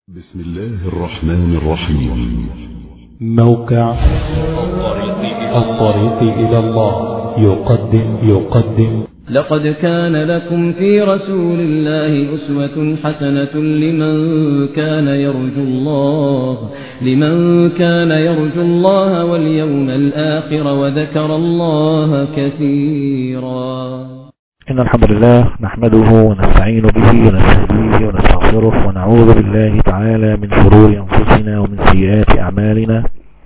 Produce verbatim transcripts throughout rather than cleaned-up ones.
بسم الله الرحمن الرحيم. موقع الطريق إلى الله يقدم يقدم لقد كان لكم في رسول الله أسوة حسنة لمن كان يرجو الله لمن كان يرجو الله واليوم الآخر وذكر الله كثيرا. إن الحمد لله نحمده ونستعين به ونستهديه ونستغفره ونعوذ بالله تعالى من شرور أنفسنا ومن سيئات أعمالنا.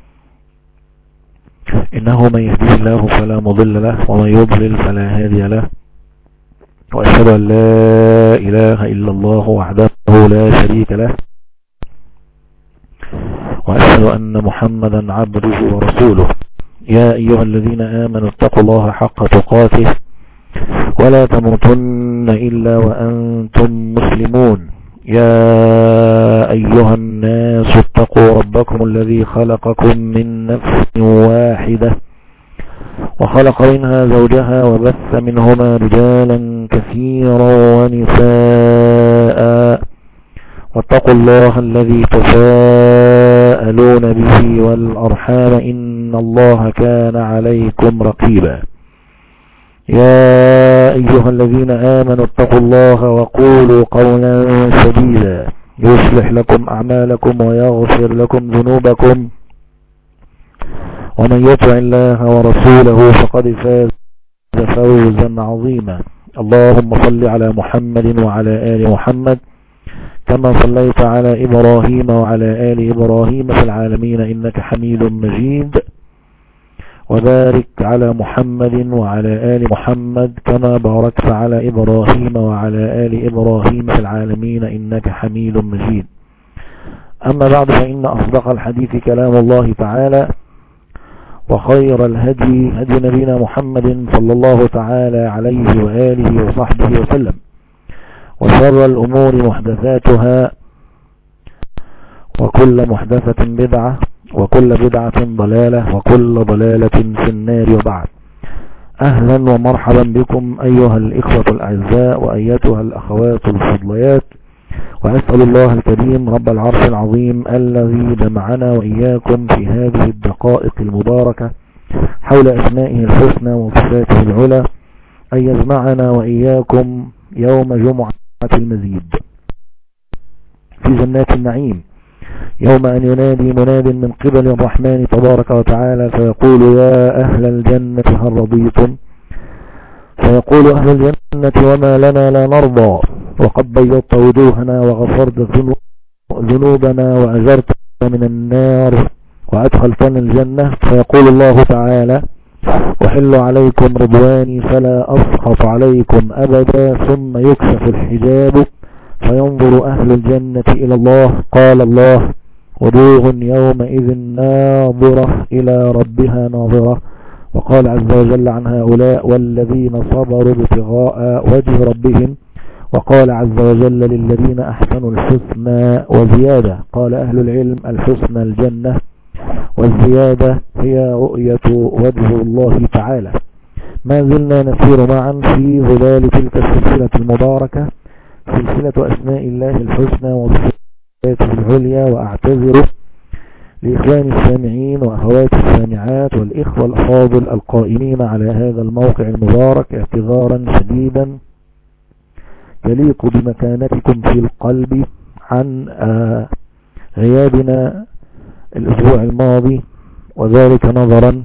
إنه من يهديه الله فلا مضل له ومن يضلل فلا هادي له، وأشهد أن لا إله إلا الله وحده لا شريك له، وأشهد أن محمدا عبده ورسوله. يا أيها الذين آمنوا اتقوا الله حق تقاته ولا تموتن إلا وأنتم مسلمون. يا أيها الناس اتقوا ربكم الذي خلقكم من نفس واحدة وخلق منها زوجها وبث منهما رجالا كثيرا ونساء، واتقوا الله الذي تساءلون به والأرحام إن الله كان عليكم رقيبا. يا أيها الذين آمنوا اتقوا الله وقولوا قولا سديدا يصلح لكم أعمالكم ويغفر لكم ذنوبكم، ومن يطع الله ورسوله فقد فاز فوزا عظيما. اللهم صل على محمد وعلى آل محمد كما صليت على إبراهيم وعلى آل إبراهيم في العالمين إنك حميد مجيد، وبارك على محمد وعلى آل محمد كما باركت على إبراهيم وعلى آل إبراهيم في العالمين إنك حميد مجيد. أما بعد، فإن أصدق الحديث كلام الله تعالى، وخير الهدي هدي نبينا محمد صلى الله تعالى عليه وآله وصحبه وسلم، وشر الأمور محدثاتها، وكل محدثة بدعة، وكل بدعة ضلالة، وكل ضلالة في النار. وبعد، أهلا ومرحبا بكم أيها الإخوة الأعزاء وأيتها الأخوات الفضليات، وأسأل الله الكريم رب العرش العظيم الذي جمعنا وإياكم في هذه الدقائق المباركة حول أسمائه الحسنى وصفاته العلى أن يجمعنا وإياكم يوم جمعة المزيد في جنات النعيم، يوم أن ينادي مناد من قبل الرحمن تبارك وتعالى فيقول يا أهل الجنة هل رضيتم؟ فيقول أهل الجنة وما لنا لا نرضى، وقد بيضت وجوهنا وغفرت ذنوبنا وأجرت من النار وأدخلتنا الجنة. فيقول الله تعالى أحل عليكم رضواني فلا أسخط عليكم أبدا، ثم يكشف الحجاب فينظر أهل الجنة إلى الله. قال الله وجوه يومئذ ناظرة إلى ربها ناظرة. وقال عز وجل عن هؤلاء والذين صبروا ابتغاء وجه ربهم. وقال عز وجل للذين أحسنوا الحسنى وزيادة. قال أهل العلم الحسنى الجنة، والزيادة هي رؤية وجه الله تعالى. ما زلنا نسير معا في ظلال تلك السلسلة المباركة، سلسلة أسماء الله الحسنى وصفاته العليا. وأعتذر لإخواني السامعين وأخوات السامعات والإخوة الأفاضل القائمين على هذا الموقع المبارك اعتذارا شديدا يليق بمكانتكم في القلب عن آه غيابنا الأسبوع الماضي، وذلك نظرا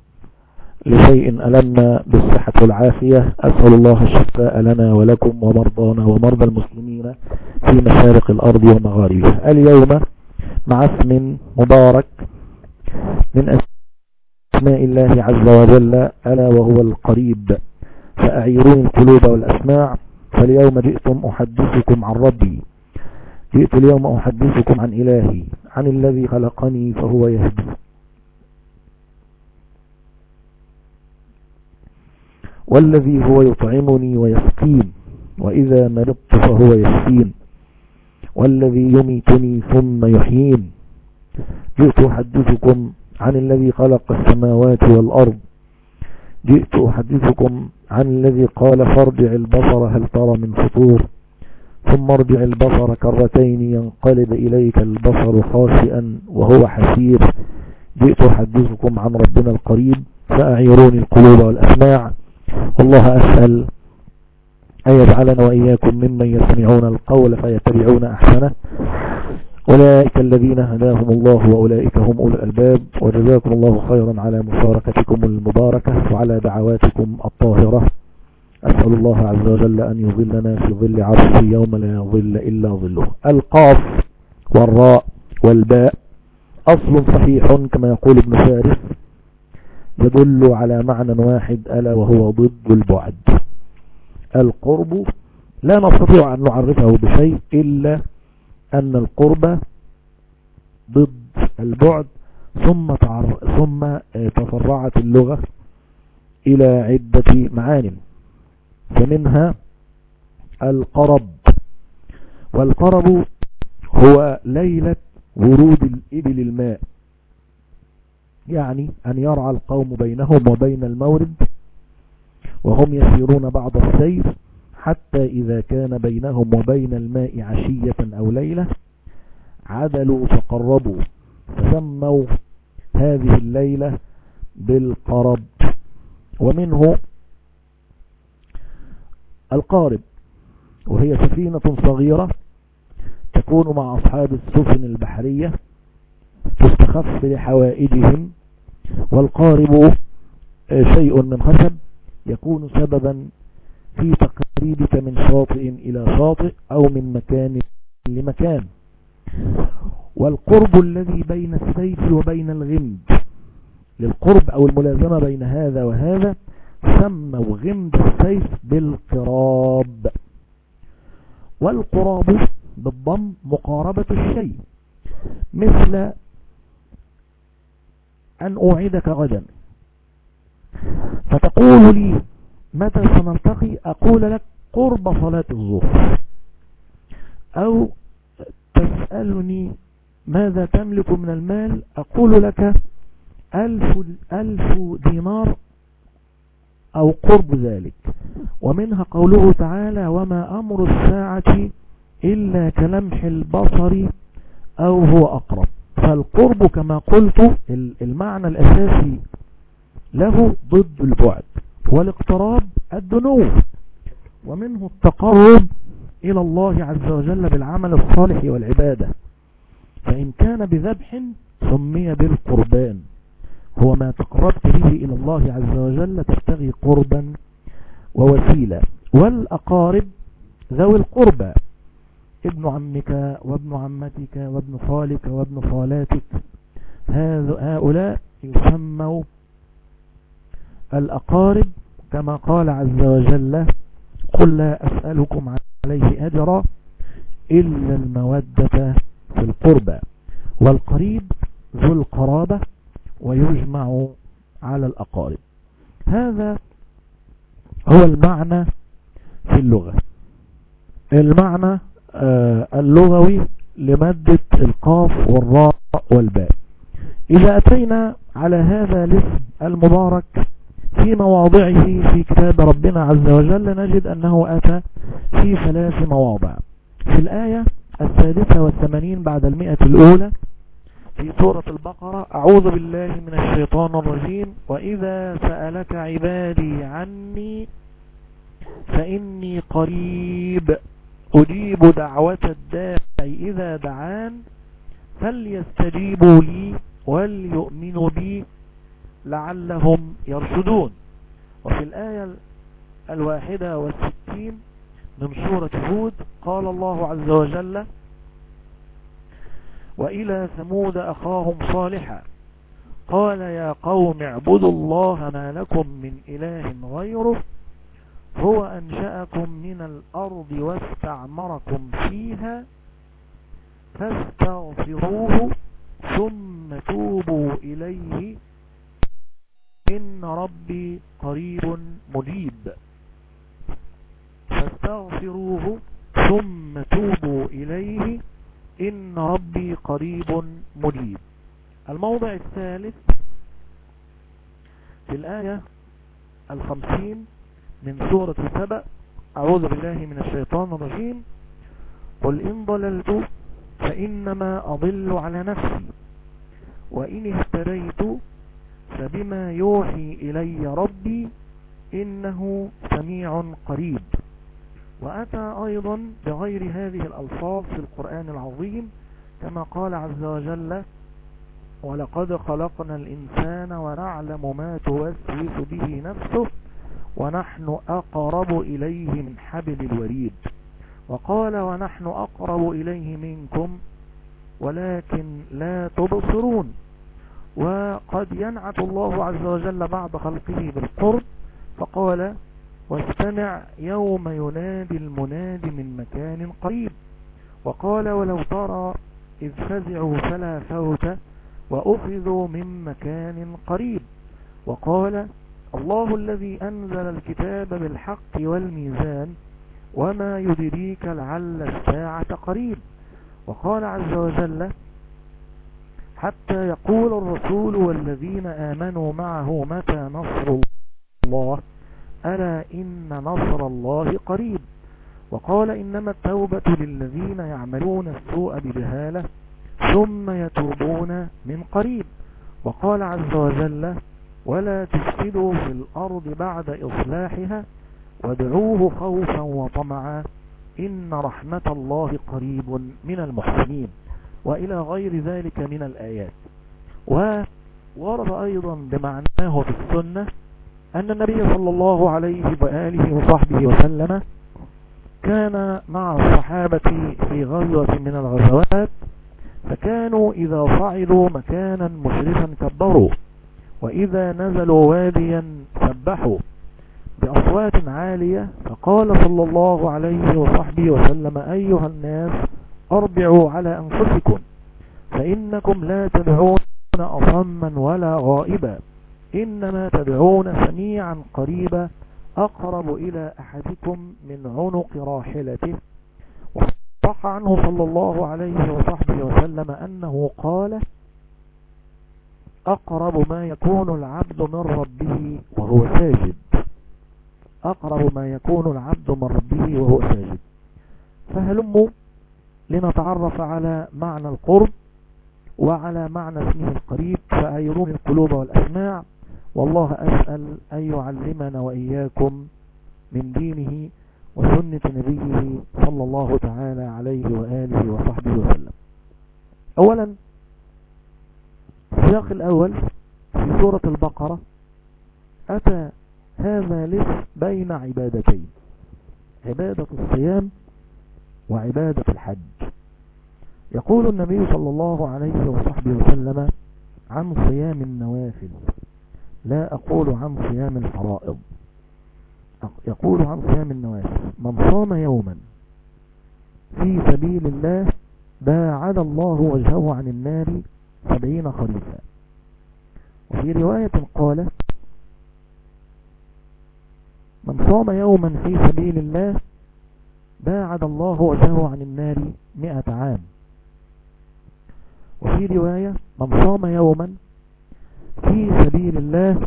لشيء ألمنا بالصحة والعافية. أسأل الله الشفاء لنا ولكم ومرضانا ومرضى المسلمين في مشارق الأرض ومغاربها. اليوم مع اسم مبارك من أسماء الله عز وجل ألا وهو القريب. فأعيروني القلوب والأسماع، فاليوم جئتم أحدثكم عن ربي، جئت اليوم أحدثكم عن إلهي، عن الذي خلقني فهو يهدي، والذي هو يطعمني ويسقين، وإذا مرضت فهو يشفين، والذي يميتني ثم يحيين. جئت أحدثكم عن الذي خلق السماوات والأرض، جئت أحدثكم عن الذي قال فارجع البصر هل ترى من فطور، ثم ارجع البصر كرتين ينقلب إليك البصر خاسئا وهو حسير جئت أحدثكم عن ربنا القريب فأعيروني القلوب والأسماع. والله أسأل أن يجعلنا وإياكم ممن يسمعون القول فيتبعون أحسنه. أولئك الذين هداهم الله وأولئك هم أولو الألباب. وجزاكم الله خيرا على مشاركتكم المباركة وعلى دعواتكم الطاهرة. أسأل الله عز وجل أن يظلنا في ظل عرشه يوم لا يظل إلا ظله. القاف والراء والباء أصل صحيح كما يقول ابن فارس يدل على معنى واحد ألا وهو ضد البعد. القرب لا نستطيع أن نعرفه بشيء إلا أن القرب ضد البعد. ثم ثم تفرعت اللغة إلى عدة معان فمنها القرب. والقرب هو ليلة ورود الإبل الماء، يعني أن يرعى القوم بينهم وبين المورد وهم يسيرون بعض السير حتى إذا كان بينهم وبين الماء عشية أو ليلة عدلوا فقربوا فسموا هذه الليلة بالقرب. ومنه القارب وهي سفينة صغيرة تكون مع أصحاب السفن البحرية تستخف لحوائجهم. والقارب شيء من خشب يكون سببا في تقريبك من شاطئ إلى شاطئ أو من مكان لمكان. والقرب الذي بين السيف وبين الغمد للقرب أو الملازمة بين هذا وهذا سموا غمد السيف بالقراب. والقراب بالضم مقاربة الشيء، مثل أن أوعدك غدا فتقول لي متى سنلتقي أقول لك قرب صلاة الظهر، أو تسألني ماذا تملك من المال أقول لك ألف, ألف دينار أو قرب ذلك. ومنها قوله تعالى وما أمر الساعة إلا كلمح البصر أو هو أقرب. فالقرب كما قلت المعنى الأساسي له ضد البعد، والاقتراب الدنو. ومنه التقرب إلى الله عز وجل بالعمل الصالح والعبادة، فإن كان بذبح سمي بالقربان، هو ما تقربت به إلى الله عز وجل تبتغي قربا ووسيلة. والأقارب ذوي القربى ابن عمك وابن عمتك وابن خالك وابن خالاتك، هؤلاء يسموا الأقارب كما قال عز وجل قل لا أسألكم عليه أجرا إلا المودة في القربى. والقريب ذو القرابة ويجمع على الأقارب. هذا هو المعنى في اللغة، المعنى آه اللغوي لمادة القاف والراء والباء. إذا أتينا على هذا الاسم المبارك في مواضعه في كتاب ربنا عز وجل نجد أنه أتى في ثلاث مواضع. في الآية الثالثة والثمانين بعد المئة الأولى في سورة البقرة أعوذ بالله من الشيطان الرجيم وإذا سألك عبادي عني فإني قريب أجيب دعوة الداعي إذا دعان فليستجيبوا لي وليؤمنوا بي لعلهم يرشدون. وفي الآية الواحدة والستين من سورة هود قال الله عز وجل وإلى ثمود أخاهم صالحا قال يا قوم اعبدوا الله ما لكم من إله غيره هو أنشأكم من الأرض واستعمركم فيها فاستغفروه ثم توبوا إليه إن ربي قريب مجيب. فاستغفروه ثم توبوا إليه إن ربي قريب مجيب. الموضع الثالث في الآية الخمسين من سورة سبأ أعوذ بالله من الشيطان الرجيم قل إن ضللت فإنما أضل على نفسي وإن اهتديت فبما يوحي إلي ربي إنه سميع قريب. وأتى أيضا بغير هذه الألفاظ في القرآن العظيم كما قال عز وجل ولقد خلقنا الإنسان ونعلم ما توسوس به نفسه ونحن أقرب إليه من حبل الوريد. وقال ونحن أقرب إليه منكم ولكن لا تبصرون. وقد ينعت الله عز وجل بعد خلقه بالقرب فقال واستمع يوم ينادي المناد من مكان قريب. وقال ولو ترى إذ فزعوا فلا فوت وأخذوا من مكان قريب. وقال الله الذي أنزل الكتاب بالحق والميزان وما يدريك لعل الساعة قريب. وقال عز وجل حتى يقول الرسول والذين آمنوا معه متى نصر الله ألا إن نصر الله قريب. وقال إنما التوبة للذين يعملون السوء بجهالة ثم يتوبون من قريب. وقال عز وجل ولا تفسدوا في الأرض بعد إصلاحها وادعوه خوفا وطمعا إن رحمة الله قريب من المحسنين وإلى غير ذلك من الآيات. وورد أيضا بمعناه في السنة أن النبي صلى الله عليه وآله وصحبه وسلم كان مع الصحابة في غزوة من الغزوات فكانوا إذا صعدوا مكانا مشرفا كبروا وإذا نزلوا واديا سبحوا بأصوات عالية. فقال صلى الله عليه وصحبه وسلم أيها الناس أربعوا على أنفسكم فإنكم لا تدعون أصما ولا غائبا إنما تدعون سميعا قريبا أقرب إلى أحدكم من عنق راحلته. وصح عنه صلى الله عليه وصحبه وسلم أنه قال أقرب ما يكون العبد من ربه وهو ساجد أقرب ما يكون العبد من ربه وهو ساجد. فهلموا لنتعرف على معنى القرب وعلى معنى اسمه القريب فأيرون القلوب والأسماع. والله أسأل أن يعلمنا وإياكم من دينه وسنة نبيه صلى الله تعالى عليه وآله وصحبه وسلم. أولا السياق الأول في سورة البقرة أتى هذا لف بين عبادتين عبادة الصيام وعبادة الحج. يقول النبي صلى الله عليه وصحبه وسلم عن صيام النوافل لا أقول عن صيام الفرائض يقول عن صيام النوافل من صام يوما في سبيل الله باعد الله وجهه عن النار سبعين خريفا. وفي رواية قال من صام يوما في سبيل الله باعد الله وجهه عن النار مئة عام. وفي رواية من صام يوما في سبيل الله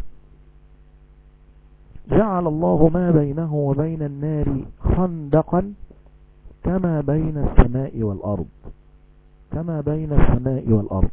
جعل الله ما بينه وبين النار خندقا كما بين السماء والأرض كما بين السماء والأرض.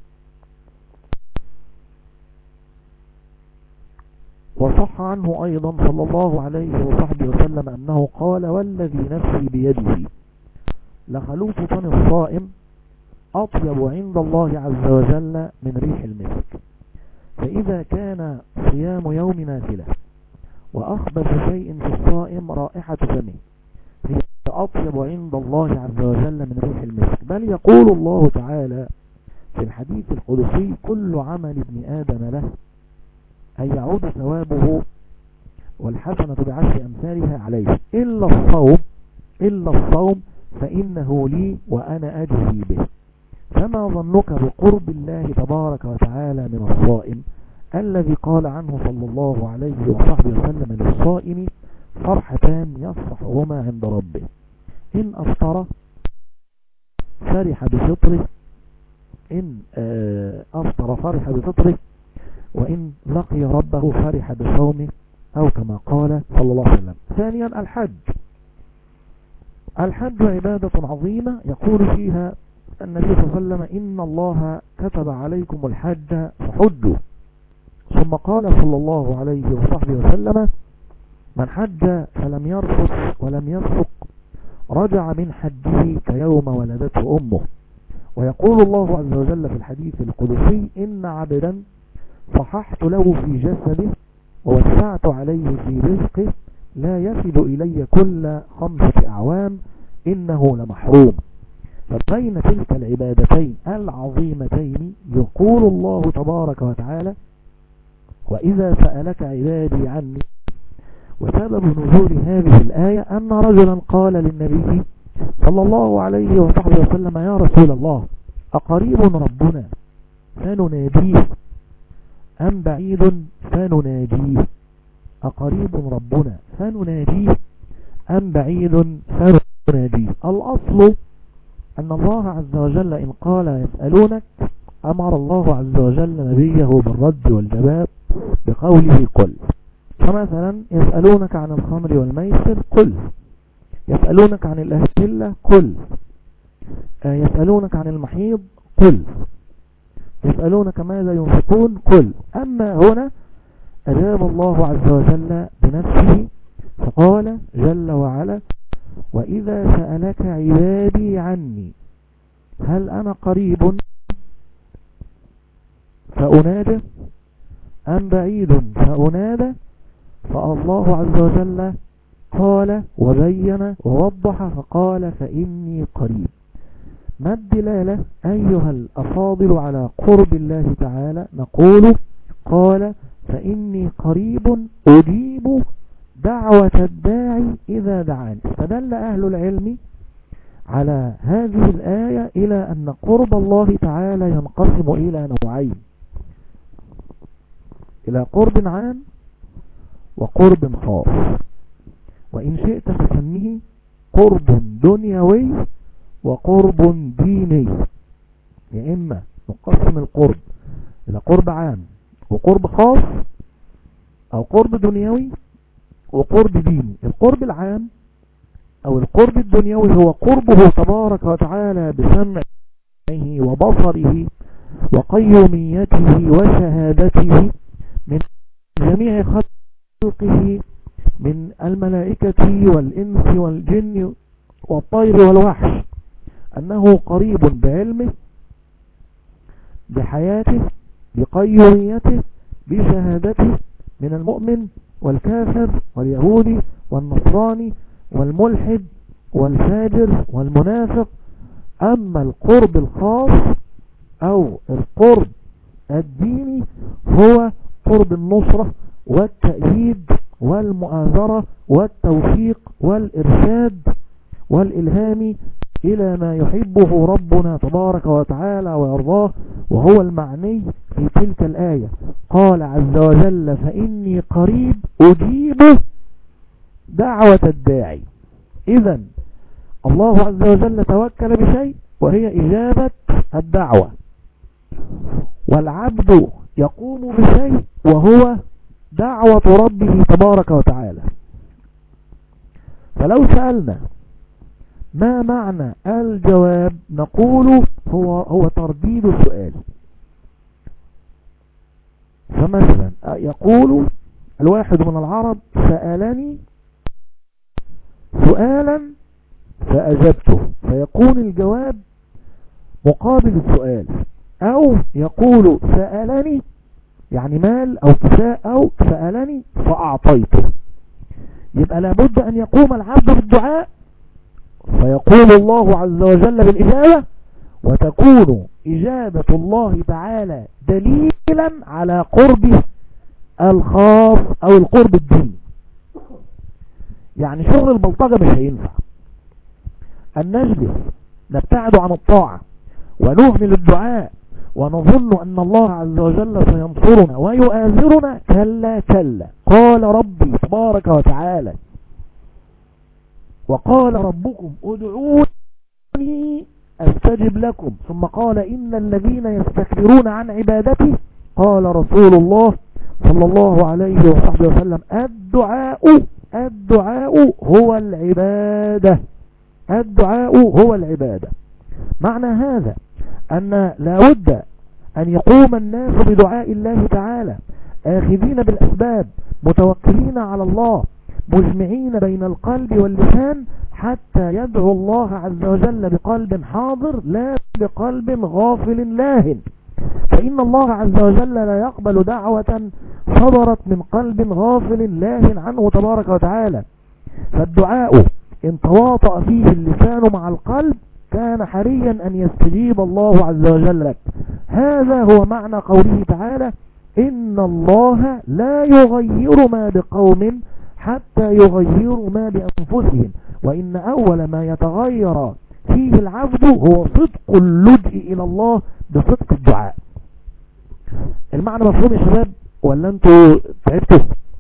وصح عنه أيضا صلى الله عليه وصحبه وسلم أنه قال والذي نفسي بيده لخلوف فم الصائم أطيب عند الله عز وجل من ريح المسك. فإذا كان صيام يوم نافلة وأخبث شيء في الصائم رائحة فمه هي أطيب عند الله عز وجل من ريح المسك. بل يقول الله تعالى في الحديث القدسي كل عمل ابن آدم له أن يعود ثوابه والحسنة بعشر أمثالها عليه إلا الصوم إلا الصوم فإنه لي وأنا أجزي به. فما ظنك بقرب الله تبارك وتعالى من الصائم الذي قال عنه صلى الله عليه وصحبه وسلم للصائم فرحتان يفرحهما عند ربه إن أفطر فرح بفطره إن أفطر فرح بفطره وإن لقي ربه فرح بصومه أو كما قال صلى الله عليه وسلم. ثانيا الحج الحج عبادة عظيمة يقول فيها النبي صلى الله عليه وسلم إن الله كتب عليكم الحج فحجوا. ثم قال صلى الله عليه وصحبه وسلم من حج فلم يرفث ولم يفسق رجع من حجه كيوم ولدته أمه. ويقول الله عز وجل في الحديث القدسي إن عبدا صححت له في جسده ووسعت عليه في رزقه لا يفد إلي كل خمسة أعوام إنه لمحروم. فبين تلك العبادتين العظيمتين يقول الله تبارك وتعالى وإذا سألك عبادي عني. وسبب نزول هذه الآية أن رجلا قال للنبي صلى الله عليه وصحبه وسلم يا رسول الله أقريب ربنا فنناديه أم بعيد فنناجيه؟ أقريب ربنا فنناجيه أم بعيد فنناجيه؟ الأصل أن الله عز وجل إن قال يسألونك أمر الله عز وجل نبيه بالرد والجواب بقوله قل. فمثلا يسألونك عن الخمر والميسر قل، يسألونك عن الأهلة قل، يسألونك عن المحيض قل، يسألونك ماذا ينفقون قل. أما هنا أجاب الله عز وجل بنفسه فقال جل وعلا وإذا سألك عبادي عني هل أنا قريب فأنادى أم بعيد فأنادى؟ فالله عز وجل قال وبين ووضح فقال فإني قريب. ما الدلالة أيها الأفاضل على قرب الله تعالى؟ نقول قال فإني قريب أجيب دعوة الداعي إذا دعاني. فدل أهل العلم على هذه الآية إلى أن قرب الله تعالى ينقسم إلى نوعين، إلى قرب عام وقرب خاص، وإن شئت فسميه قرب دنيوي وقرب ديني. يا إما نقسم القرب إلى قرب عام وقرب خاص أو قرب دنيوي وقرب ديني. القرب العام أو القرب الدنيوي هو قربه تبارك وتعالى بسمعه وبصره وقيوميته وشهادته من جميع خلقه من الملائكة والإنس والجن والطير والوحش، أنه قريب بعلمه بحياته بقيوميته بشهادته من المؤمن والكافر واليهودي والنصراني والملحد والفاجر والمنافق. أما القرب الخاص أو القرب الديني هو قرب النصرة والتأييد والمؤازرة والتوفيق والإرشاد والإلهام إلى ما يحبه ربنا تبارك وتعالى ويرضاه، وهو المعني في تلك الآية. قال عز وجل فإني قريب أجيب دعوة الداعي. إذن الله عز وجل توكل بشيء وهي إجابة الدعوة، والعبد يقوم بشيء وهو دعوة ربه تبارك وتعالى. فلو سألنا ما معنى الجواب نقول هو هو ترديد السؤال. فمثلا يقول الواحد من العرب سألني سؤالا فأجبته، فيكون الجواب مقابل السؤال. أو يقول سألني يعني مال أو كفاء أو سألني فأعطيته. يبقى لابد أن يقوم العبد بالدعاء فيقول الله عز وجل بالإجابة، وتكون إجابة الله تعالى دليلا على قربه الخاص أو القرب الديني. يعني شغل البلطجة مش هينفع، أن نجلس نبتعد عن الطاعة ونهمل الدعاء ونظن أن الله عز وجل سينصرنا ويؤازرنا، كلا كلا. قال ربي تبارك وتعالى وقال ربكم ادعوني استجب لكم، ثم قال إن الذين يستكبرون عن عبادتي قال رسول الله صلى الله عليه وصحبه وسلم الدعاء الدعاء هو العبادة. الدعاء هو العبادة. معنى هذا أن لا بد أن يقوم الناس بدعاء الله تعالى آخذين بالأسباب متوكلين على الله مجمعين بين القلب واللسان حتى يدعو الله عز وجل بقلب حاضر لا بقلب غافل لاهٍ، فإن الله عز وجل لا يقبل دعوة صدرت من قلب غافل لاهٍ عنه تبارك وتعالى. فالدعاء إن تواطأ فيه اللسان مع القلب كان حريا أن يستجيب الله عز وجل لك. هذا هو معنى قوله تعالى إن الله لا يغير ما بقوم حتى يغيروا ما بأنفسهم، وإن أول ما يتغير فيه العبد هو صدق اللجئ إلى الله بصدق الدعاء. المعنى مفهوم يا شباب ولا انتوا تعبتوا؟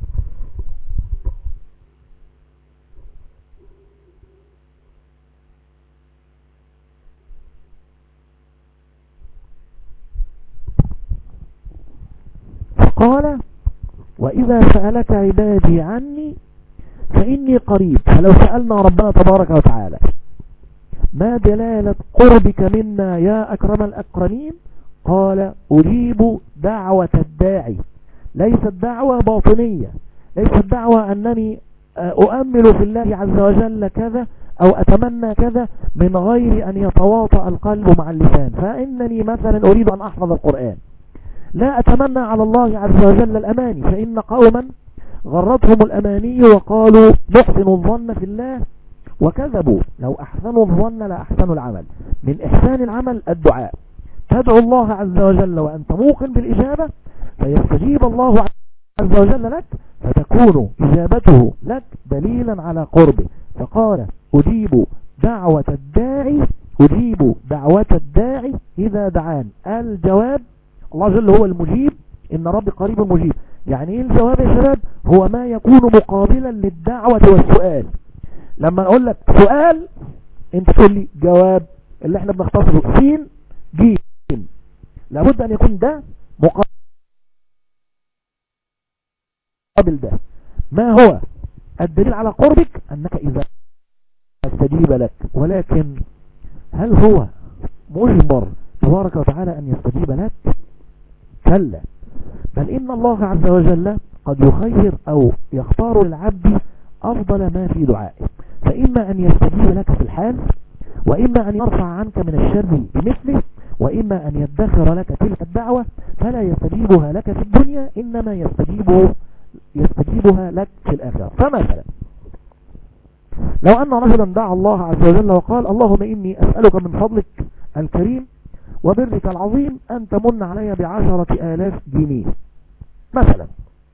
قال وإذا سألك عبادي عني فإني قريب. فلو سألنا ربنا تبارك وتعالى ما دلالة قربك منا يا أكرم الأكرمين، قال أجيب دعوة الداعي. ليست دعوة باطنية، ليست دعوة أنني أؤمل في الله عز وجل كذا أو أتمنى كذا من غير أن يتواطأ القلب مع اللسان. فإنني مثلا أريد أن أحفظ القرآن، لا أتمنى على الله عز وجل الأماني، فإن قوما غرتهم الأماني وقالوا نحسن الظن في الله وكذبوا. لو أحسنوا الظن لا أحسنوا العمل. من إحسان العمل الدعاء، تدعو الله عز وجل وأنت موقن بالإجابة فيستجيب الله عز وجل لك، فتكون إجابته لك دليلا على قربه. فقال أجيب دعوة الداعي، أجيب دعوة الداعي إذا دعان. الجواب الله جل هو المجيب، إن ربي قريب مجيب. يعني إيه الجواب يا شباب؟ هو ما يكون مقابلا للدعوة والسؤال. لما أقول لك سؤال أنت تقول لي جواب، اللي احنا بنختصره سين جيم، لابد أن يكون ده مقابل ده. ما هو الدليل على قربك؟ أنك إذا استجيب لك. ولكن هل هو مجبر تبارك وتعالى أن يستجيب لك؟ كلا، بل إن الله عز وجل قد يخير أو يختار للعبد أفضل ما في دعائه، فإما أن يستجيب لك في الحال، وإما أن يرفع عنك من الشر بمثله، وإما أن يدخر لك تلك الدعوة فلا يستجيبها لك في الدنيا، إنما يستجيبه يستجيبها لك في الآخرة. فمثلا لو أن رجلا دعا الله عز وجل وقال اللهم إني أسألك من فضلك الكريم وبرك العظيم أن تمن علي بعشرة آلاف جنيه مثلا،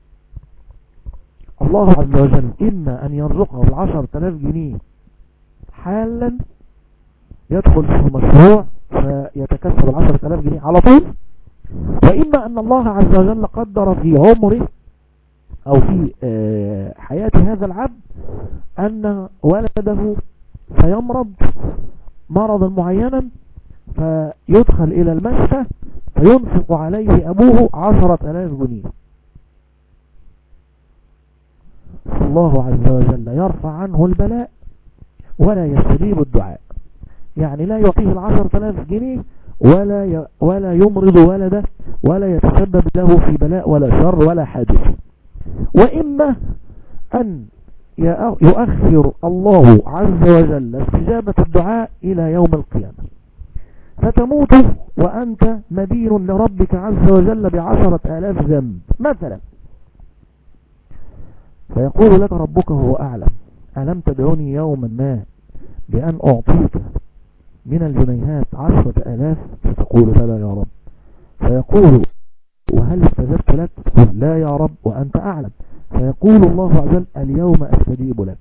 الله عز وجل إما أن يرزقه العشرة آلاف جنيه حالا يدخل في المشروع فيتكسب العشرة آلاف جنيه على طول، وإما أن الله عز وجل قدر في عمره أو في حياة هذا العبد أن ولده سيمرض مرضا معينا فيدخل إلى المشفى فينفق عليه أبوه عشرة آلاف جنيه. الله عز وجل يرفع عنه البلاء ولا يستجيب الدعاء، يعني لا يعطيه العشرة آلاف جنيه ولا ولا يمرض ولده ولا يتسبب له في بلاء ولا شر ولا حادث. وإما أن يؤخر الله عز وجل استجابة الدعاء إلى يوم القيامة فتموت وأنت مدين لربك عز وجل بعشرة آلاف ذنب مثلا، فيقول لك ربك هو أعلم ألم تدعوني يوما ما بأن أعطيك من الجنيهات عشرة آلاف؟ فتقول بلى يا رب، فيقول وهل استجبت لك؟ قل لا يا رب وأنت أعلم، فيقول الله عز وجل اليوم أستجيب لك،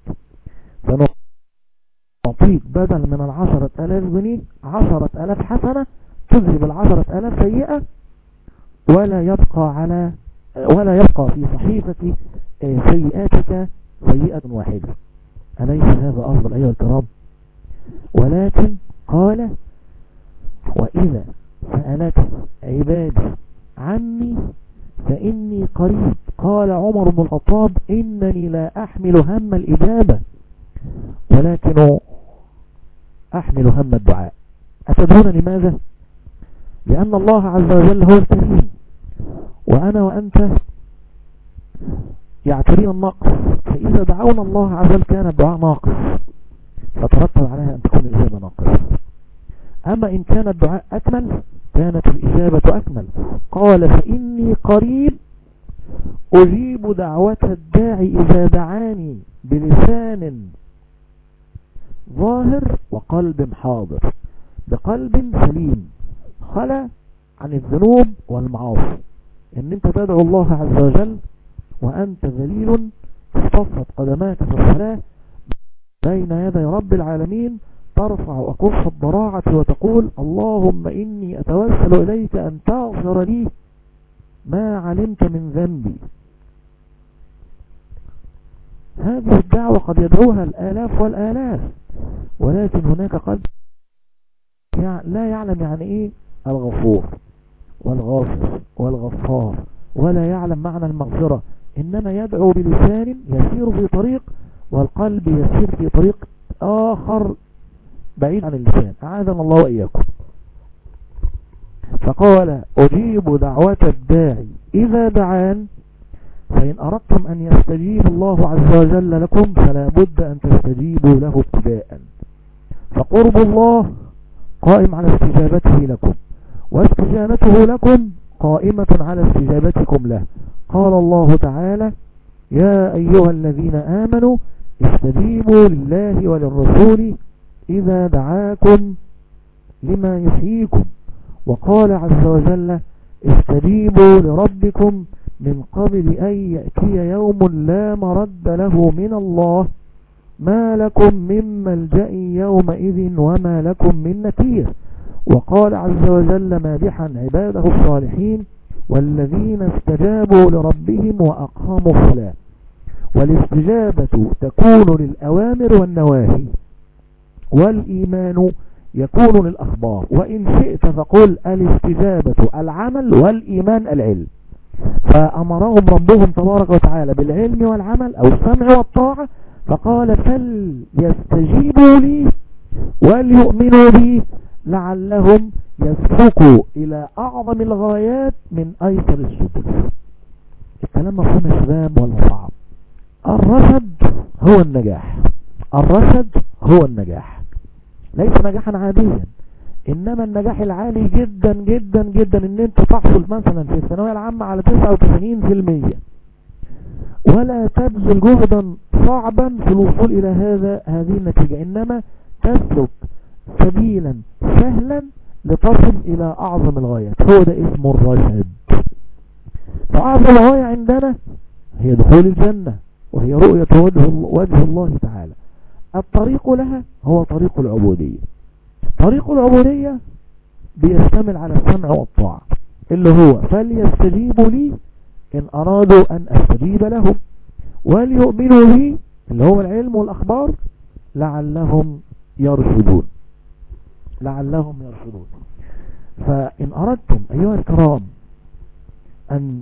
فنعطيك بدل من العشرة آلاف جنيه عشرة آلاف حسنة تذهب العشرة آلاف سيئة ولا يبقى على ولا يبقى في صحيفة سيئاتك سيئة واحدة. أليس هذا أفضل أيها الكرام؟ ولكن قال وإذا سألك عبادي عني فإني قريب. قال عمر بن الخطاب إنني لا أحمل هم الإجابة ولكن أحمل هم الدعاء. أتدرون لماذا؟ لأن الله عز وجل هو الكريم، وأنا وأنت يعترينا النقص، فإذا دعونا الله عز وجل كان الدعاء ناقص، فترتب عليها أن تكون الإجابة ناقصة. أما إن كان الدعاء أكمل كانت الإجابة أكمل. قال فإني قريب أجيب دعوة الداعي إذا دعاني بلسان ظاهر وقلب حاضر، بقلب سليم خلى عن الذنوب والمعاصي. إن أنت تدعو الله عز وجل وأنت ذليل تصفت قدماك في الصلاة بين يدي رب العالمين، ترفع أكف الضراعة وتقول اللهم إني أتوسل إليك أن تغفر لي ما علمت من ذنبي. هذه الدعوة قد يدعوها الآلاف والآلاف، ولكن هناك قلب لا يعلم يعني إيه الغفور والغافر والغفار، ولا يعلم معنى المغفرة، إنما يدعو بلسان يسير في طريق والقلب يسير في طريق آخر بعيد عن اللسان. أعاذنا الله وإياكم. فقال أجيب دعوة الداعي إذا دعان، فإن أردتم أن يستجيب الله عز وجل لكم فلا بد أن تستجيبوا له ابتداء، فقرب الله قائم على استجابته لكم، واستجابته لكم قائمة على استجابتكم له. قال الله تعالى يا أيها الذين آمنوا استجيبوا لله وللرسول إذا دعاكم لما يحييكم. وقال عز وجل استجيبوا لربكم من قبل أن يأتي يوم لا مرد له من الله ما لكم من ملجأ يومئذ وما لكم من نكير. وقال عز وجل مادحا عباده الصالحين والذين استجابوا لربهم وأقاموا الصلاة. والاستجابة تكون للأوامر والنواهي، والإيمان يكون للأخبار، وإن شئت فقل الاستجابة العمل والإيمان العلم. فأمرهم ربهم تبارك وتعالى بالعلم والعمل أو السمع والطاعة، فقال فليستجيبوا لي وليؤمنوا بي لعلهم يسلكوا إلى أعظم الغايات من أيسر السبل. الكلام مفهوم يا شباب ولا صعب؟ الرشد هو النجاح، الرشد هو النجاح، ليس نجاحا عاديا، إنما النجاح العالي جدا جدا جدا إن أنت تحصل مثلا في الثانوية العامة على تسعة وتسعين بالمية ولا تبذل جهدا صعبا في الوصول إلى هذا هذه النتيجة، إنما تسلك سبيلا سهلا لتصل إلى أعظم الغايات. هو ده اسمه الرشد. فأعظم غاية عندنا هي دخول الجنة، وهي رؤية وجه, وجه الله تعالى. الطريق لها هو طريق العبودية. طريق العبودية بيشتمل على السمع والطاعة، اللي هو فليستجيبوا لي إن أرادوا أن أستجيب لهم، وليؤمنوا بي اللي هو العلم والأخبار لعلهم يرشدون، لعلهم يرشدون. فإن أردتم أيها الكرام أن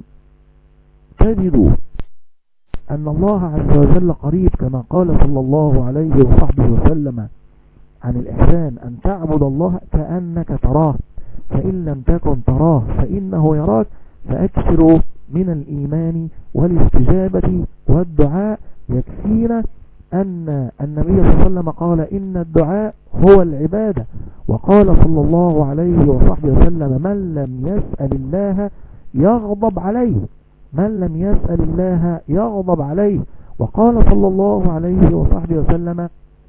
تجدوا أن الله عز وجل قريب كما قال صلى الله عليه وصحبه وسلم عن الإحسان أن تعبد الله كأنك تراه فإن لم تكن تراه فإنه يراك، فأكثروا من الإيمان والاستجابة والدعاء. يكفينا أن النبي صلى الله عليه وسلم قال إن الدعاء هو العبادة، وقال صلى الله عليه وصحبه وسلم من لم يسأل الله يغضب عليه، من لم يسأل الله يغضب عليه. وقال صلى الله عليه وصحبه وسلم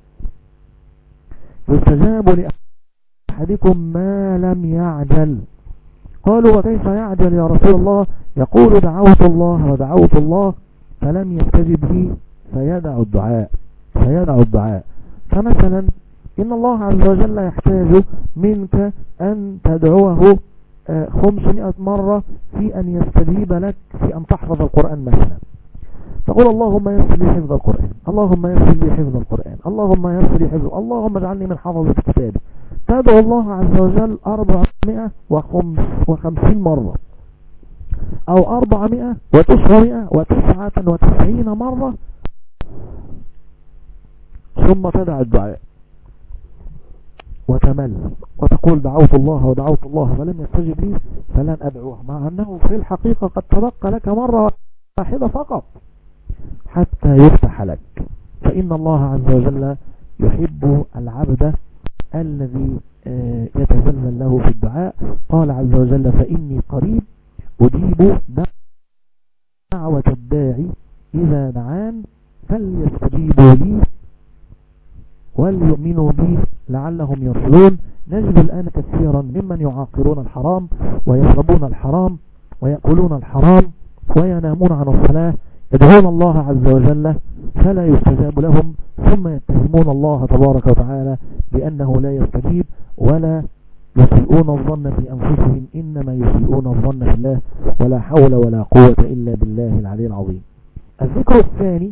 يستجاب لأحدكم ما لم يعجل. قالوا وكيف يعجل يا رسول الله؟ يقول دعوت الله ودعوت الله فلم يستجب لي فيدع الدعاء، فيدع الدعاء. فمثلا إن الله عز وجل يحتاج منك أن تدعوه خمسمائة مرة في أن يستجيب لك في أن تحفظ القرآن مثلا. تقول اللهم يسر لي حفظ القرآن، اللهم يسر لي حفظ القرآن، اللهم يسر لي حفظ، اللهم اجعلني من حفظة كتابك. تدعو الله عز وجل أربعمائة وخمسين مرة أو أربعمائة وتسعمائة وتسعة وتسعين مرة، ثم تدع الدعاء. وتمل وتقول دعوت الله ودعوت الله فلم يستجب لي فلن أدعوه، مع أنه في الحقيقة قد تبقى لك مرة واحدة فقط حتى يفتح لك. فإن الله عز وجل يحب العبد الذي يتذلل له في الدعاء. قال عز وجل فإني قريب أجيب دعوة الداعي إذا دعان فليستجيبوا لي وليؤمنوا بي لعلهم يرشدون. نجد الآن كثيرا ممن يعاقرون الحرام ويشربون الحرام ويأكلون الحرام وينامون عن الصلاة، يدعون الله عز وجل فلا يستجاب لهم، ثم يتهمون الله تبارك وتعالى بأنه لا يستجيب، ولا يسيئون الظن في أنفسهم، إنما يسيئون الظن في الله، ولا حول ولا قوة إلا بالله العلي العظيم. الذكر الثاني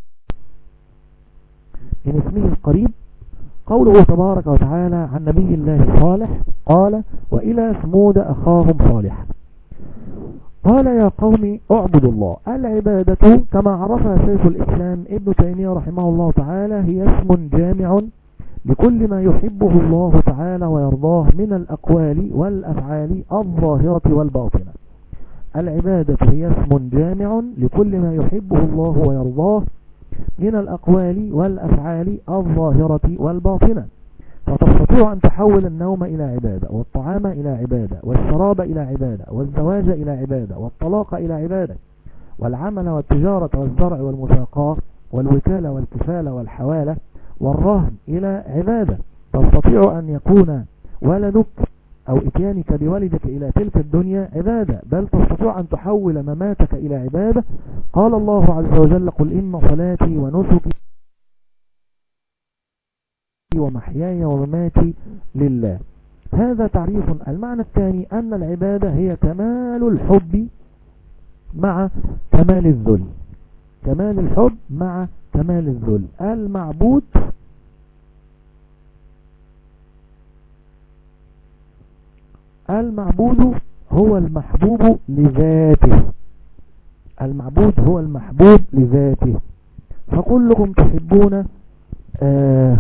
من اسمه القريب قوله تبارك وتعالى عن نبي الله صالح قال وإلى ثمود أخاهم صالح قال يا قوم اعبدوا الله. العبادة كما عرفها شيخ الإسلام ابن تيمية رحمه الله تعالى هي اسم جامع لكل ما يحبه الله تعالى ويرضاه من الأقوال والأفعال الظاهرة والباطنة. العبادة هي اسم جامع لكل ما يحبه الله ويرضاه من الأقوال والأفعال الظاهرة والباطنة، فتستطيع أن تحول النوم إلى عبادة، والطعام إلى عبادة، والشراب إلى عبادة، والزواج إلى عبادة، والطلاق إلى عبادة، والعمل والتجارة والزرع والمساقات والوكالة والكفالة والحوالة والرهن إلى عبادة. تستطيع أن يكون ولدك أو إتيانك بولدك إلى تلك الدنيا عبادة، بل تستطيع أن تحول مماتك إلى عبادة. قال الله عز وجل قل إن صلاتي ونسكي ومحياي ومماتي لله. هذا تعريف. المعنى الثاني أن العبادة هي كمال الحب مع كمال الذل، كمال الحب مع كمال الذل. المعبود المعبود هو المحبوب لذاته، المعبود هو المحبوب لذاته. فكلكم تحبون آه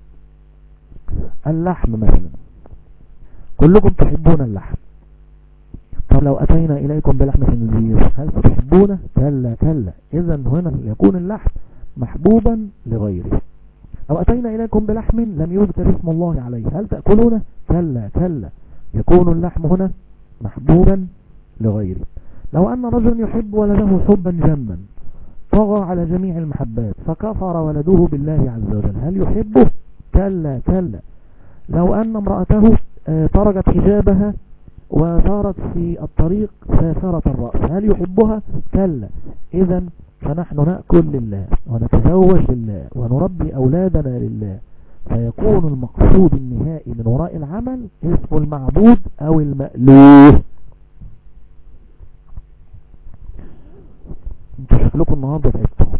اللحم مثلا، كلكم تحبون اللحم. طب لو أتينا إليكم بلحم خنزير هل تحبونه؟ كلا كلا. إذا هنا يكون اللحم محبوبا لغيره. لو أتينا إليكم بلحم لم يذكر اسم الله عليه هل تأكلونه؟ كلا كلا. يكون اللحم هنا محبوبا لغيره. لو أن رجل يحب ولده حبا جما طغى على جميع المحبات فكفر ولده بالله عز وجل هل يحبه؟ كلا كلا. لو أن امرأته تركت حجابها وصارت في الطريق سافرة الرأس هل يحبها؟ كلا. إذا فنحن نأكل لله ونتزوج لله ونربي أولادنا لله، فيكون المقصود النهائي من وراء العمل اسم المعبود أو المألوه. انتوا شكلكم النهارده تعبتوا.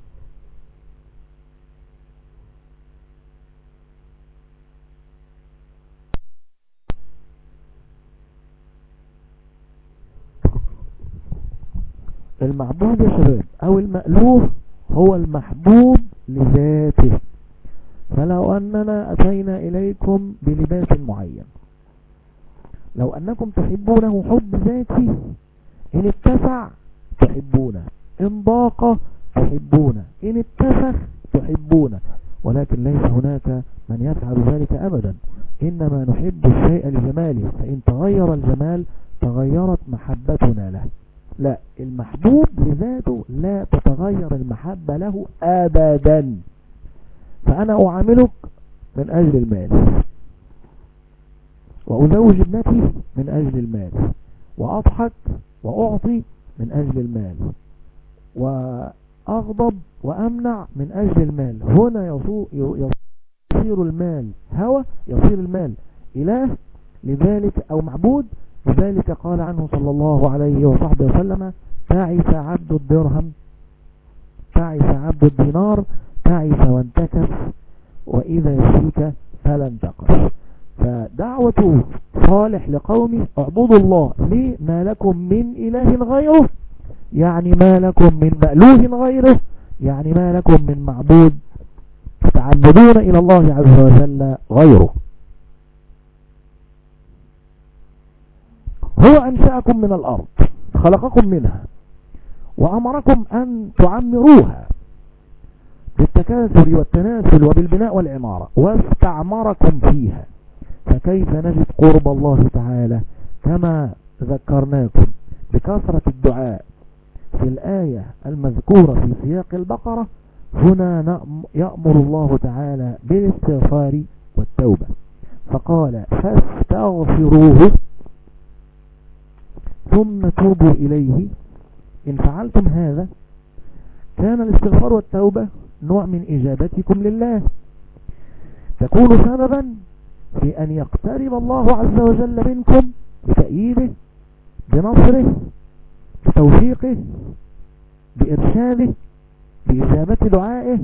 المعبود يا شباب أو المألوه هو المحبوب لذاته. فلو أننا أتينا إليكم بلباس معين، لو أنكم تحبونه حب ذاتي، إن اتسع تحبونه، إن ضاق تحبونه، إن اتسخ تحبونه، ولكن ليس هناك من يفعل ذلك أبدا. إنما نحب الشيء لجماله، فإن تغير الجمال تغيرت محبتنا له. لا، المحبوب لذاته لا تتغير المحبة له أبدا. فأنا أعاملك من أجل المال، وأزوج ابنتي من أجل المال، وأضحك وأعطي من أجل المال، وأغضب وأمنع من أجل المال. هنا يصير المال هوى، يصير المال إله لذلك أو معبود. لذلك قال عنه صلى الله عليه وصحبه وسلم تعس عبد الدرهم، تعس عبد الدينار، تعس وانتكس، وإذا يشرك فلن تقش. فدعوة صالح لقومه اعبدوا الله. ليه؟ ما لكم من إله غيره، يعني ما لكم من مألوه غيره، يعني ما لكم من معبود تعبدون إلى الله عز وجل غيره. هو أنشأكم من الأرض، خلقكم منها وأمركم أن تعمروها بالتكاثر والتناسل وبالبناء والعمارة، واستعمركم فيها. فكيف نجد قرب الله تعالى كما ذكرناكم بكثرة الدعاء في الآية المذكورة في سياق البقرة؟ هنا يأمر الله تعالى بالاستغفار والتوبة، فقال فاستغفروه ثم توبوا إليه إن فعلتم هذا. كان الاستغفار والتوبة نوع من إجابتكم لله، تكون سببا في أن يقترب الله عز وجل منكم بتأييده، بنصره، بتوفيقه، بإرشاده، بإجابة دعائه،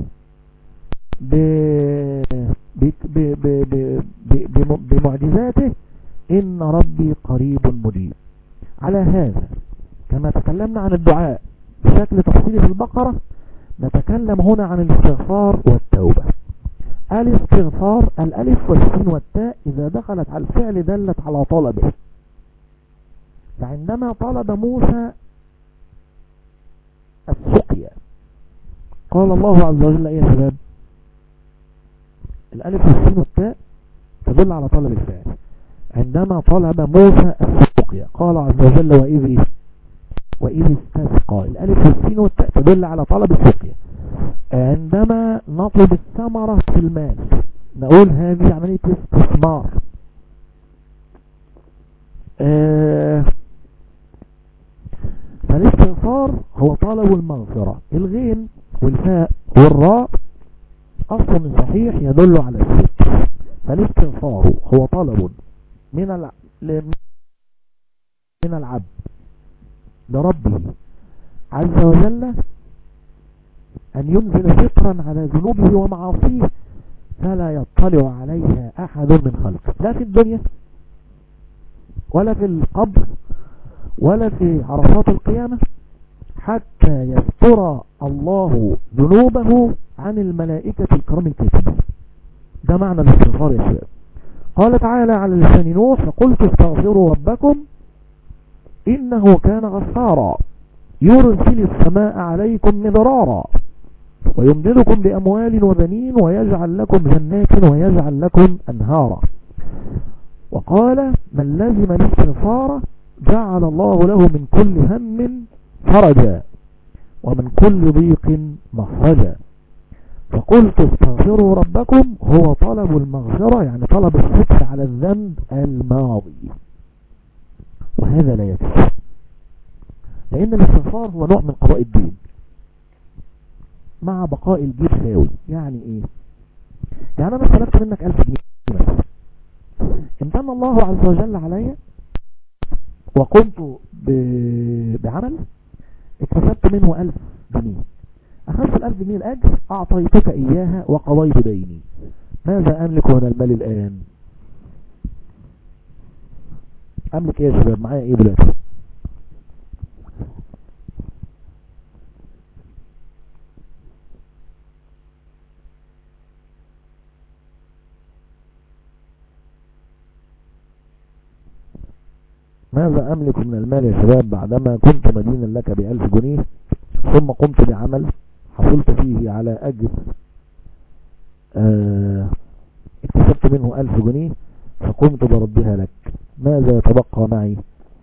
بمعجزاته. إن ربي قريب مجيب. على هذا كما تكلمنا عن الدعاء بشكل تفصيلي في البقرة، نتكلم هنا عن الاستغفار والتوبة. الاستغفار، الألف والسين والتاء إذا دخلت على الفعل دلت على طلبه. فعندما طلب موسى السقيا قال الله عز وجل إيه يا شباب؟ الألف والسين والتاء تدل على طلب الفعل. عندما طلب موسى السقيا قال عز وجل وإذ وإذ استسقى، الألف والسين والتاء تدل على طلب السقيا. عندما نطلب الثمرة في المال نقول هذه عملية استثمار. آه فالاستغفار هو طلب المغفرة. الغين والفاء والراء أصل صحيح يدل على الستر. فالاستغفار هو طلب من الع... من العبد لربه عز وجل أن ينزل سترا على ذنوبه ومعاصيه فلا يطلع عليها أحد من خلقه، لا في الدنيا ولا في القبر ولا في عرصات القيامة، حتى يستر الله ذنوبه عن الملائكة الكرام الكاتبين. ده معنى الاستغفار يا شباب. قال تعالى على لسان نوح فقلت استغفروا ربكم إنه كان غفارا يرسل السماء عليكم مدرارا ويمددكم بأموال وبنين ويجعل لكم جنات ويجعل لكم أنهارا. وقال من لزم الاستغفار جعل الله له من كل هم فرجا ومن كل ضيق مخرجا. فقلت استغفروا ربكم هو طلب المغفرة، يعني طلب الستر على الذنب الماضي، وهذا لا يكفي، لأن الاستغفار هو نوع من قضاء الدين مع بقاء الجيب ساوي. يعني ايه؟ يعني انا استلفت منك ألف جنيه مثلا، امتن الله عز وجل علي وقمت بعمل اكتسبت منه ألف جنيه، أخذت الألف جنيه الأجر أعطيتك إياها وقضيت ديني. ماذا أملك من المال الآن؟ أملك إيه يا شباب؟ معايا إيه دلوقتي؟ ماذا أملك من المال يا شباب بعدما كنت مدينا لك بألف جنيه ثم قمت بعمل حصلت فيه على أجر اه اكتسبت منه ألف جنيه فقمت بردها لك، ماذا يتبقى معي؟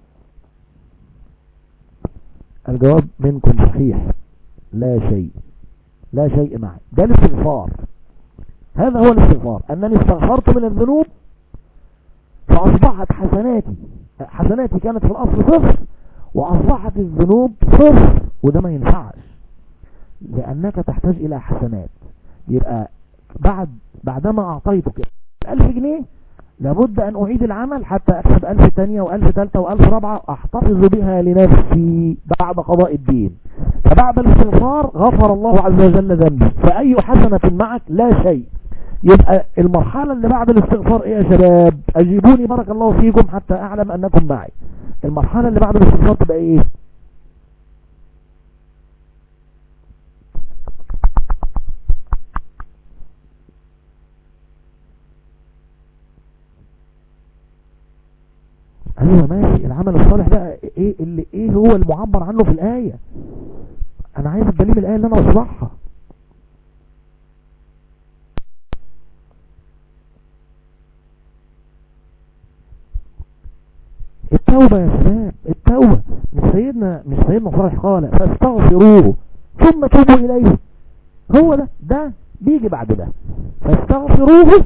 الجواب منكم صحيح، لا شيء، لا شيء معي. ده الاستغفار، هذا هو الاستغفار، أنني استغفرت من الذنوب فأصبحت حسناتي حسناتي كانت في الأصل صفر وأصبحت الذنوب صفر، وده ما ينفعش لأنك تحتاج إلى حسنات. يبقى بعد بعدما أعطيتك ألف جنيه لابد أن أعيد العمل حتى أكسب ألف تانية وألف تالتة وألف رابعة أحتفظ بها لنفسي بعد قضاء الدين. فبعد الاستغفار غفر الله عز وجل ذنبي، فأي حسنة معك؟ لا شيء. يبقى المرحلة اللي بعد الاستغفار ايه يا شباب؟ اجيبوني بارك الله فيكم حتى اعلم انكم معي. المرحلة اللي بعد الاستغفار تبقى ايه؟ ايوه ماشي، العمل الصالح ده ايه اللي ايه هو المعبر عنه في الآية؟ انا عايز الدليل الآية اللي انا اشرحها. التوبة يا شباب، التوبة. مش سيدنا مش سيدنا صالح قال فاستغفروه ثم توبوا إليه؟ هو ده ده بيجي بعد ده. فاستغفروه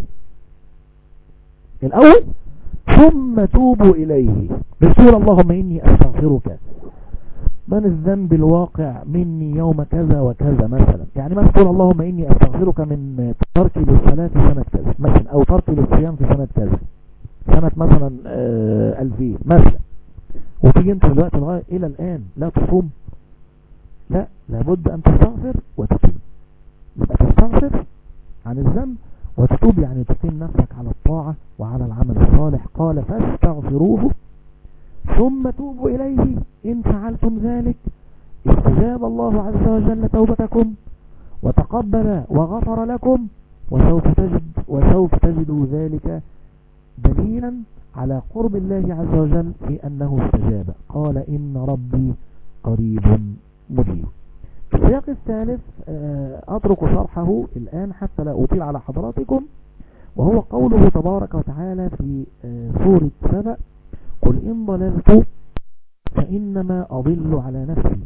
الأول ثم توبوا إليه. بسول اللهم إني أستغفرك من الذنب الواقع مني يوم كذا وكذا مثلا. يعني ما تقول اللهم إني أستغفرك من تركي للصلاة في سنة كذا مثلا، أو تركي للصيام في سنة كذا سنة مثلا آه ألفين مثلا، وتيجي انت دلوقتي لغاية الى الان لا تصوم، لا لابد ان تستغفر وتتوب. يبقى تستغفر عن الذنب وتتوب، يعني تقيم نفسك على الطاعة وعلى العمل الصالح. قال فاستغفروه ثم توبوا اليه ان فعلتم ذلك استجاب الله عز وجل توبتكم وتقبل وغفر لكم، وسوف تجد وسوف تجدوا ذلك دليلا على قرب الله عز وجل في أنه استجاب. قال إن ربي قريب مجيب. السياق الثالث أترك شرحه الآن حتى لا أطيل على حضراتكم، وهو قوله تبارك وتعالى في سورة سبأ: قل إن ضللت فإنما أضل على نفسي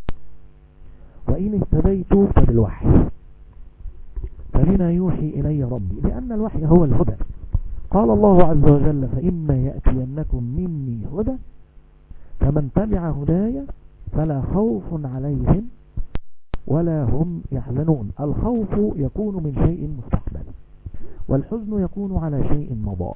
وإن اهتديت فبالوحي فبما يوحي إلي ربي، لأن الوحي هو الهدى. قال الله عز وجل: فإما يأتينكم مني هدى فمن تبع هدايا فلا خوف عليهم ولا هم يحزنون. الخوف يكون من شيء مستقبل، والحزن يكون على شيء مضى.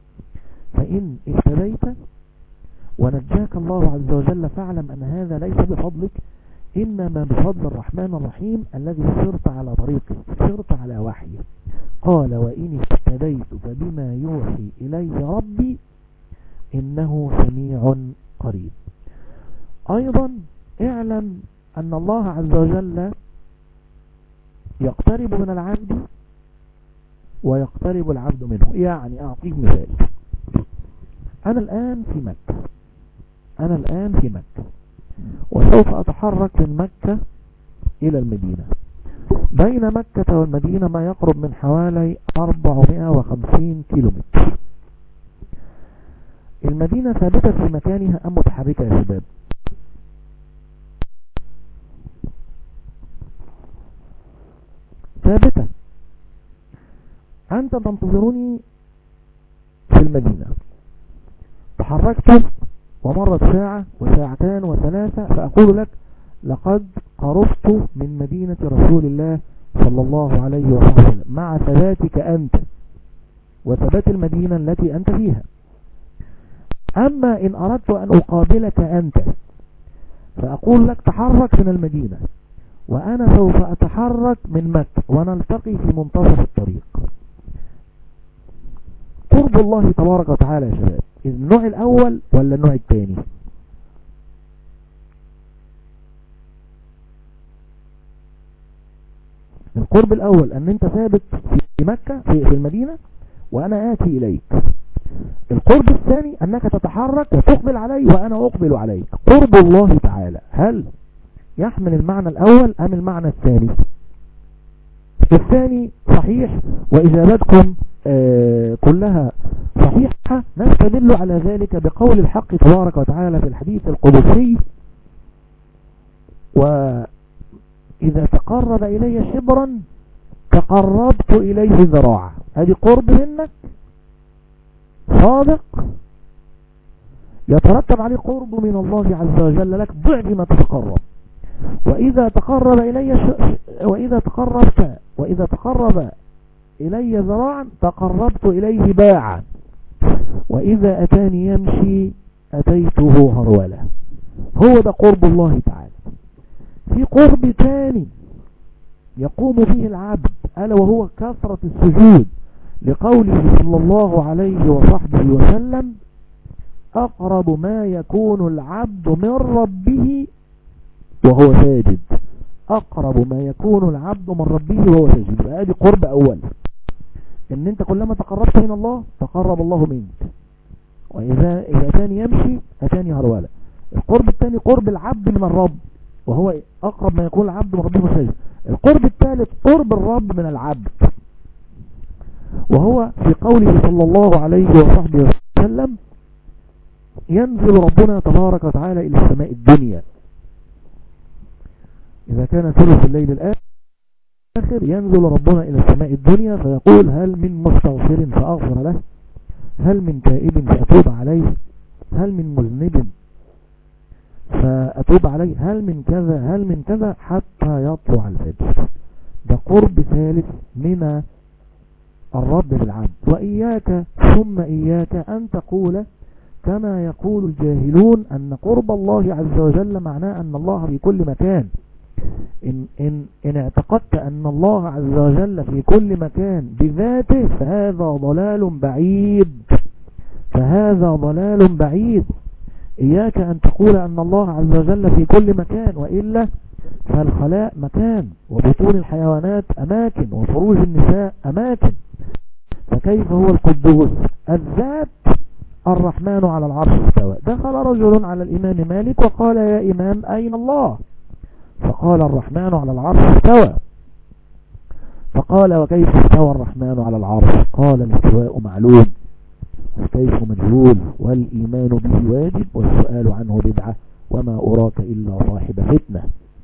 فإن اهتديت ونجاك الله عز وجل فاعلم أن هذا ليس بفضلك، إنما بفضل الرحمن الرحيم الذي سرت على طريقه، سرت على وحيه. قال: وإن اهتديت فبما يوحي إلي ربي إنه سميع قريب. أيضا اعلم أن الله عز وجل يقترب من العبد ويقترب العبد منه. يعني أعطيك مثال: أنا الآن في مكة أنا الآن في مكة وسوف أتحرك من مكة إلى المدينة. بين مكة والمدينة ما يقرب من حوالي أربعمائة وخمسين كيلومتر. المدينة ثابتة في مكانها أم متحركة يا شباب؟ ثابتة. أنت تنتظرني في المدينة، تحركت ومرت ساعة وساعتان وثلاثة، فأقول لك لقد قربت من مدينة رسول الله صلى الله عليه وسلم، مع ثباتك أنت وثبات المدينة التي أنت فيها. أما إن أردت أن أقابلك أنت فأقول لك تحرك من المدينة، وأنا سوف أتحرك من مكة ونلتقي في منتصف الطريق. قرب الله تبارك وتعالى يا شباب، النوع الأول ولا النوع الثاني؟ القرب الأول أن أنت ثابت في مكة في المدينة وأنا آتي إليك. القرب الثاني أنك تتحرك وتقبل علي وأنا أقبل عليك. قرب الله تعالى هل يحمل المعنى الأول أم المعنى الثاني؟ الثاني صحيح، وإجابتكم آه كلها صحيحة. نستدل على ذلك بقول الحق تبارك وتعالى في الحديث القدسي: وإذا تقرب إلي شبرا تقربت إليه ذراعا. هذه قرب منك صادق يترتب عليه قرب من الله عز وجل لك ضعف ما تتقرب. وإذا تقرب إلي ش... وإذا تقربت وإذا تقرب إلي ذراعا تقربت إليه باعا، وإذا أتاني يمشي أتيته هرولا. هو ده قرب الله تعالى. في قرب ثاني يقوم به العبد ألا وهو كثرة السجود، لقوله صلى الله عليه وصحبه وسلم: أقرب ما يكون العبد من ربه وهو ساجد. أقرب ما يكون العبد من ربه وهو ساجد. هذه قرب أول، إن أنت كلما تقربت من الله تقرب الله منك. وإذا إذا كان يمشي أتاني هرولة. القرب الثاني قرب العبد من الرب، وهو أقرب ما يكون العبد من ربه سيد. القرب الثالث قرب الرب من العبد، وهو في قوله صلى الله عليه وصحبه وسلم: ينزل ربنا تبارك وتعالى إلى السماء الدنيا إذا كان ثلث الليل الآخر، ينزل ربنا إلى السماء الدنيا فيقول: هل من مستغفر فأغفر له، هل من تائب فأتوب عليه، هل من مذنب فأتوب عليه، هل من كذا هل من كذا حتى يطلع الفجر. ده قرب ثالث من الرب للعبد. وإياك ثم إياك أن تقول كما يقول الجاهلون أن قرب الله عز وجل معناه أن الله في كل مكان. إن, إن, إن اعتقدت أن الله عز وجل في كل مكان بذاته فهذا ضلال بعيد، فهذا ضلال بعيد. إياك أن تقول أن الله عز وجل في كل مكان، وإلا فالخلاء مكان، وبطون الحيوانات أماكن، وفروج النساء أماكن، فكيف هو القدوس الذات؟ الرحمن على العرش استوى. دخل رجل على الإمام مالك وقال: يا إمام أين الله؟ فقال: الرحمن على العرش استوى. فقال: وكيف استوى الرحمن على العرش؟ قال: الاستواء معلوم والكيف مجهول والإيمان به واجب والسؤال عنه بدعة وما أراك إلا صاحب فتنة.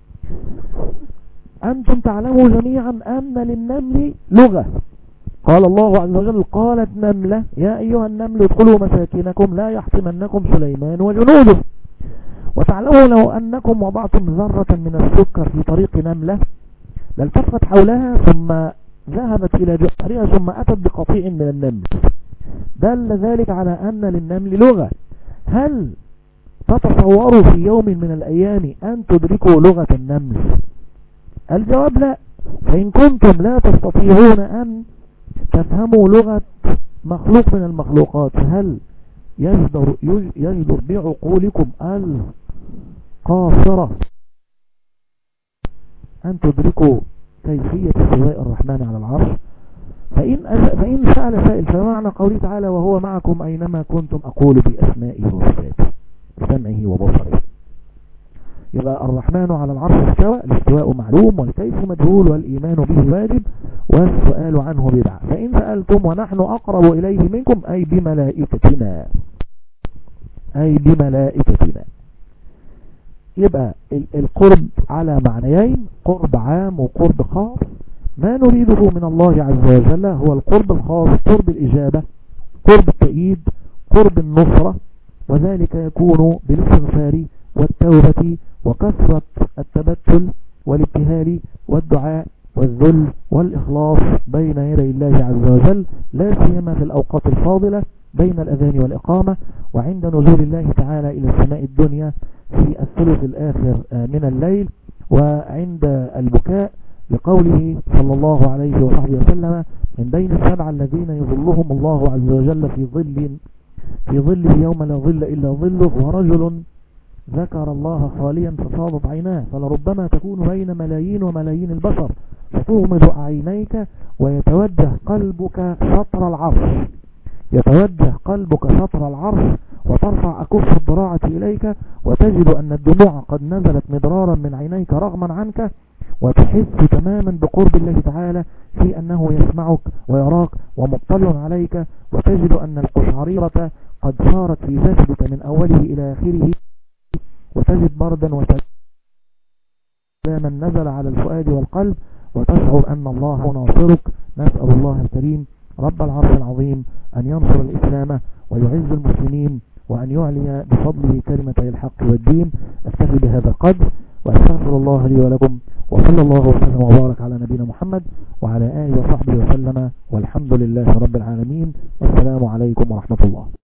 أنتم تعلموا جميعا أن للنمل لغة. قال الله عز وجل: قالت نملة يا أيها النمل ادخلوا مساكنكم لا يحطمنكم سليمان وجنوده. وتعلموا لو أنكم وضعتم ذرة من السكر في طريق نملة لالتفت حولها ثم ذهبت إلى جحرها ثم أتت بقطيع من النمل. دل ذلك على أن للنمل لغة. هل تتصوروا في يوم من الأيام أن تدركوا لغة النمل؟ الجواب لا. فإن كنتم لا تستطيعون أن تفهموا لغة مخلوق من المخلوقات، هل يجدر, يجدر بعقولكم القاصرة أن تدركوا كيفية استواء الرحمن على العرش؟ فإن, فإن سأل سائل فمعنى قوله تعالى: وهو معكم أينما كنتم أقول بأسمائه وصفاته بسمعه وبصره. يبقى الرحمن على العرش استوى، الاستواء معلوم والكيف مجهول والإيمان به واجب والسؤال عنه بدعة. فإن سألتم ونحن أقرب إليه منكم أي بملائكتنا، أي بملائكتنا. يبقى القرب على معنيين: قرب عام وقرب خاص. ما نريده من الله عز وجل هو القرب الخاص، قرب الإجابة، قرب التأييد، قرب النصرة، وذلك يكون بالاستغفار والتوبة وكثرة التبتل والابتهال والدعاء والذل والإخلاص بين يدي الله عز وجل، لا سيما في الأوقات الفاضلة بين الأذان والإقامة، وعند نزول الله تعالى إلى السماء الدنيا في الثلث الآخر من الليل، وعند البكاء لقوله صلى الله عليه وصحبه وسلم: من بين السبع الذين يظلهم الله عز وجل في ظل في ظله يوم لا ظل إلا ظله، ورجل ذكر الله خاليا ففاضت عيناه. فلربما تكون بين ملايين وملايين البشر فتغمض عينيك ويتوجه قلبك شطر العرش، يتوجه قلبك شطر العرش وترفع أكف الضراعة إليك وتجد أن الدموع قد نزلت مدرارا من عينيك رغما عنك، وتحس تماما بقرب الله تعالى في أنه يسمعك ويراك ومطلع عليك، وتجد أن القشعريرة قد صارت في جسدك من أوله إلى آخره، وتجد بردا وسلاما نزل على الفؤاد والقلب، وتشعر أن الله ناصرك. نسأل الله الكريم رب العرش العظيم أن ينصر الإسلام ويعز المسلمين وأن يعلي بفضله كلمة الحق والدين. أكتفي بهذا القدر وأستغفر الله لي ولكم، وصلى الله وسلم وبارك على نبينا محمد وعلى آله وصحبه وسلم، والحمد لله رب العالمين، والسلام عليكم ورحمة الله.